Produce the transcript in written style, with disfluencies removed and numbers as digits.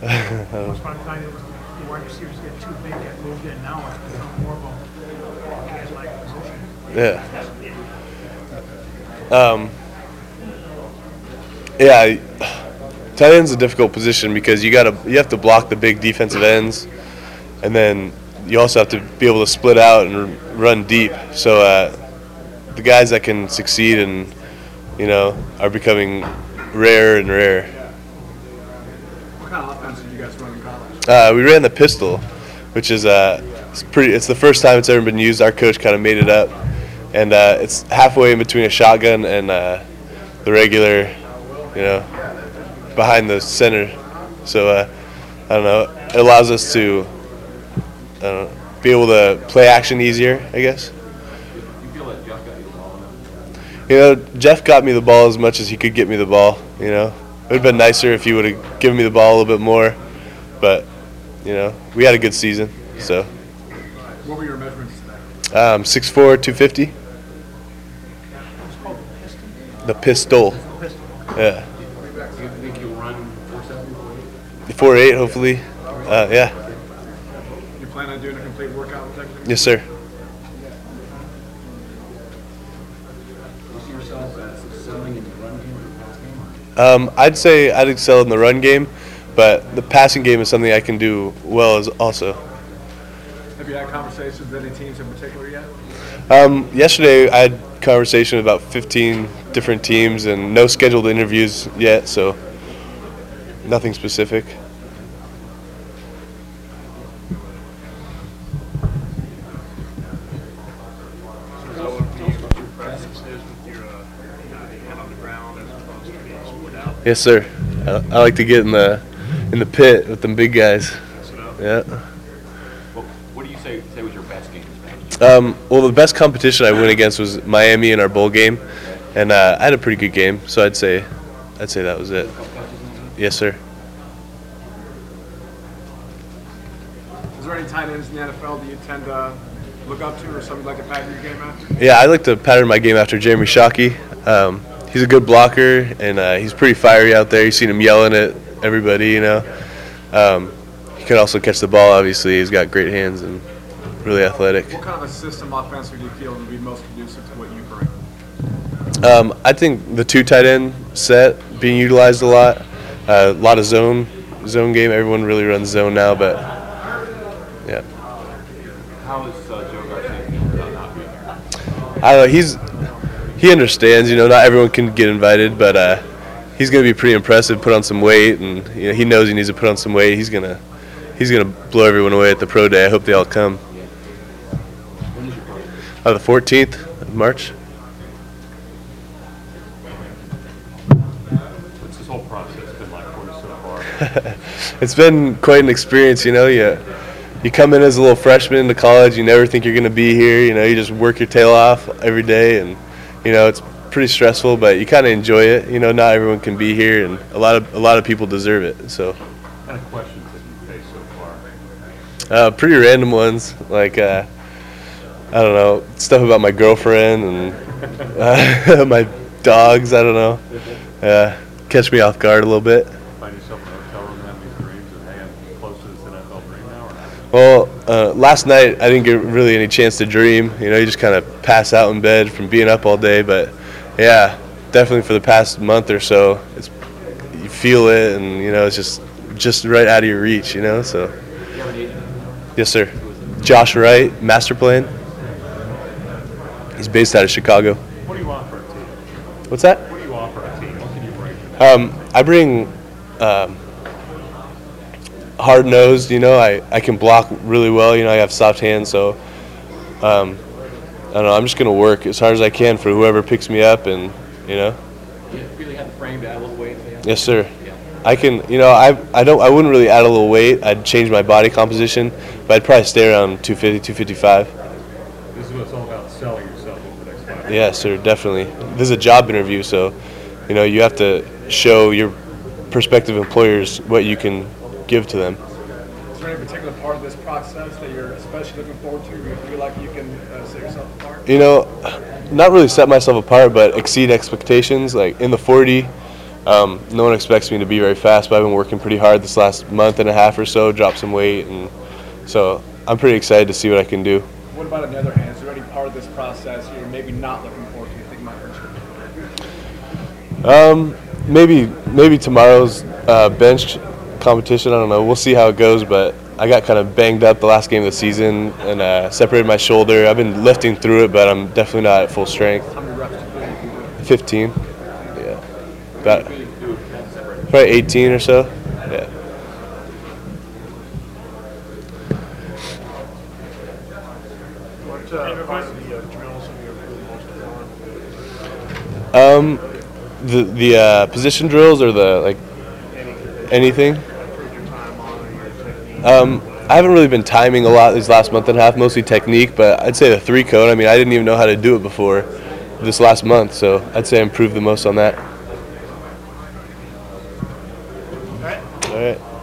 Most part of the time, the wide receivers get too big, get moved in. Now it's become more of a catch-like position. Yeah. Yeah, tight end's a difficult position because you have to block the big defensive ends, and then you also have to be able to split out and run deep. So the guys that can succeed and are becoming rarer and rarer. What kind of offense did you guys run in college? We ran the pistol, which is it's the first time it's ever been used. Our coach kind of made it up, and it's halfway in between a shotgun and the regular, behind the center. So I don't know. It allows us to be able to play action easier, I guess. You feel like Jeff got you the ball? Jeff got me the ball as much as he could get me the ball. It would have been nicer if he would have given me the ball a little bit more, but we had a good season. So. What were your measurements today? 6'4", 250. The pistol. Yeah. Do you think you'll run 4.7? 4.8, hopefully. Yeah. You plan on doing a complete workout with everything? Yes, sir. Do you see yourself as excelling in the run game or the pass game? I'd say I'd excel in the run game, but the passing game is something I can do well as also. Have you had conversations with any teams in particular yet? Yesterday I had conversation with about 15 different teams and no scheduled interviews yet, so nothing specific. Yes, sir. I like to get in the pit with them big guys. Yeah. What do you say was your best game? Well, the best competition I went against was Miami in our bowl game, and I had a pretty good game. So I'd say that was it. Yes, sir. Is there any tight ends in the NFL that you tend to look up to or something like to pattern your game after? Yeah, I like to pattern my game after Jeremy Shockey. He's a good blocker, and he's pretty fiery out there. You've seen him yelling at everybody, He can also catch the ball, obviously. He's got great hands and really athletic. What kind of a system offensively do you feel would be most conducive to what you bring? I think the two tight end set being utilized a lot of zone game. Everyone really runs zone now, but yeah. How is Joe Garcia about not being here? I don't know. He understands. Not everyone can get invited, but he's going to be pretty impressive. Put on some weight, and he knows he needs to put on some weight. He's gonna blow everyone away at the pro day. I hope they all come. When is your pro day? The 14th of March. What's this whole process been like for you so far? It's been quite an experience. You come in as a little freshman into college. You never think you're going to be here. You just work your tail off every day, and it's pretty stressful, but you kind of enjoy it. Not everyone can be here, and a lot of people deserve it. So. What kind of questions have you faced so far? Pretty random ones, like I don't know, stuff about my girlfriend and my dogs. I don't know. Catch me off guard a little bit. Find yourself in a hotel room having these dreams and hanging close to this NFL dream now, or not? Well, last night I didn't get really any chance to dream. You just kind of pass out in bed from being up all day. But yeah, definitely for the past month or so, you feel it, and it's just right out of your reach. So. You have an agent? Yes, sir. Josh Wright, Master Plan. He's based out of Chicago. What do you want for a team? What's that? What do you want for a team? What can you bring? I bring hard-nosed. I can block really well. I have soft hands, so I don't know. I'm just gonna work as hard as I can for whoever picks me up, and You really have the frame to add a little weight? Yes, sir. Yeah. I can. I wouldn't really add a little weight. I'd change my body composition, but I'd probably stay around 250, 255. This is what it's all about, selling yourself over the next 5 years. Yeah, sir, definitely. This is a job interview, so you have to show your prospective employers what you can give to them. Is there any particular part of this process that you're especially looking forward to, or you feel like you can set yourself apart? Not really set myself apart, but exceed expectations. Like in the 40, No one expects me to be very fast, but I've been working pretty hard this last month and a half or so, dropped some weight, and so I'm pretty excited to see what I can do. What about on the other hand? Is there any part of this process you're maybe not looking forward to? You think might hurt you? Maybe tomorrow's bench competition. I don't know. We'll see how it goes, but I got kind of banged up the last game of the season and separated my shoulder. I've been lifting through it, but I'm definitely not at full strength. How many reps do you think you do? 15. Yeah. About probably 18 or so. Yeah. What part of the drills are you really most on? The position drills or the anything. Improve your time on or your technique? I haven't really been timing a lot these last month and a half, mostly technique, but I'd say the 3 cone. I mean, I didn't even know how to do it before this last month, so I'd say I improved the most on that. All right. All right.